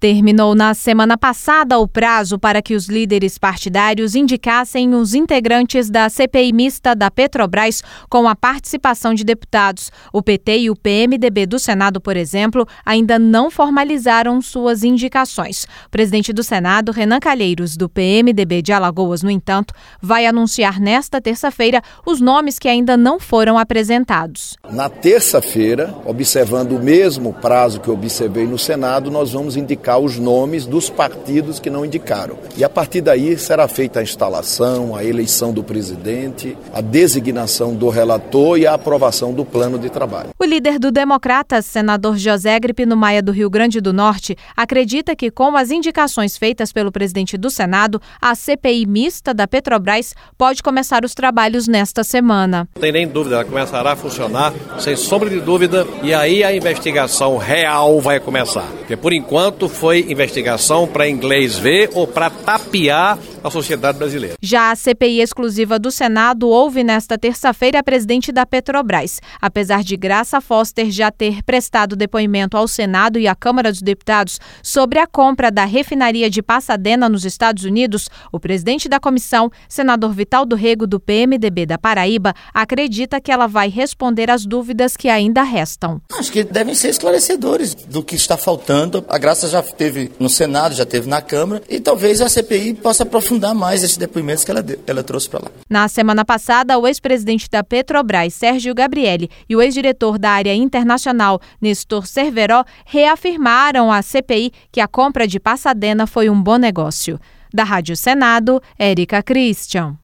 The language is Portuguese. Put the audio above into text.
Terminou na semana passada o prazo para que os líderes partidários indicassem os integrantes da CPI mista da Petrobras com a participação de deputados. O PT e o PMDB do Senado, por exemplo, ainda não formalizaram suas indicações. O presidente do Senado, Renan Calheiros, do PMDB de Alagoas, no entanto, vai anunciar nesta terça-feira os nomes que ainda não foram apresentados. Na terça-feira, observando o mesmo prazo que eu observei no Senado, nós vamos indicar os nomes dos partidos que não indicaram. E a partir daí será feita a instalação, a eleição do presidente, a designação do relator e a aprovação do plano de trabalho. O líder do Democratas, senador José Agripino Maia, do Rio Grande do Norte, acredita que com as indicações feitas pelo presidente do Senado, a CPI mista da Petrobras pode começar os trabalhos nesta semana. Não tem nem dúvida, ela começará a funcionar sem sombra de dúvida e aí a investigação real vai começar. Porque por enquanto foi investigação para inglês ver ou para tapear a sociedade brasileira. Já a CPI exclusiva do Senado ouve nesta terça-feira a presidente da Petrobras. Apesar de Graça Foster já ter prestado depoimento ao Senado e à Câmara dos Deputados sobre a compra da refinaria de Pasadena nos Estados Unidos, o presidente da comissão, senador Vital do Rego, do PMDB da Paraíba, acredita que ela vai responder às dúvidas que ainda restam. Acho que devem ser esclarecedores do que está faltando. A Graça já teve no Senado, já teve na Câmara e talvez a CPI possa aprofundar mais esses depoimentos que ela trouxe para lá. Na semana passada, o ex-presidente da Petrobras, Sérgio Gabrielli, e o ex-diretor da área internacional, Nestor Cerveró, reafirmaram à CPI que a compra de Pasadena foi um bom negócio. Da Rádio Senado, Érica Christian.